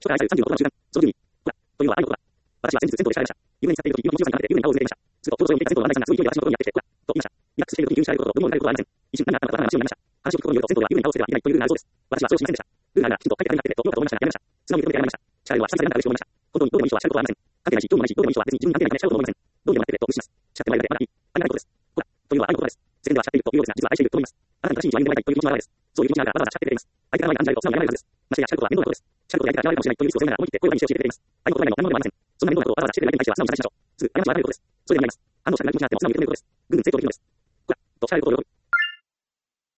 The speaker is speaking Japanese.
初回愛される36の中間、その順に、ほら、というのは愛のことだ。私は先日銭湯で調べました。湯船に浸っている時、湯の23にかけて湯船に顔を入れていました。すると、頂上にいた銭湯の案内さんがすごい勢いで私のところにやってきて、ほら、と言いました。リラックスしている時に急に知られることと、どうにもなることはありません。一瞬何があったのかわからない話をやりました。話を聞くことによると、銭湯では湯船に顔を捨ててはいけないというルールがあるそうです。私はそれを知りませんでした。ルールがあるならきちんと書いてあるんだってどうかと思いましたが、やめました。素直に認めてやめました。シャレは下にされるんだと思いました。本当にどうでもいい人はしゃることはありません。関係ないし、どうでもないし、どうでもいい人は別に自分に関係ないからしちゃうことも思いません。どうにもなってくれと無視します。しちゃってもらえるだけまだいい。ありがたいことです。ほら、というのは愛のことです。世間ではしちゃっているというようですが、実は愛していると思います。あなたに正しい道を歩んでもらいたいという気持ちの表れです。そういう気持ちがあるからわざわざしちゃってくれています。相手が前に感じられると素直にやらないはずです。ましてやしちゃうことは面倒なことです。しちゃうことが相手が嫌われるかもしれないというリスクを背負いながら思い切って声を上げて教えてくれています。愛のこと以外の何ものでもありません。そんな面倒なことをわざわざしてくれる相手に対しては素直に謝罪しましょう。すぐ、謝ってもらえることです。それでもやります。反応したくなる気持ちになっても素直に認めることです。ぐんぐん成長できるのです。ほら、と、しゃれることを喜ぶ。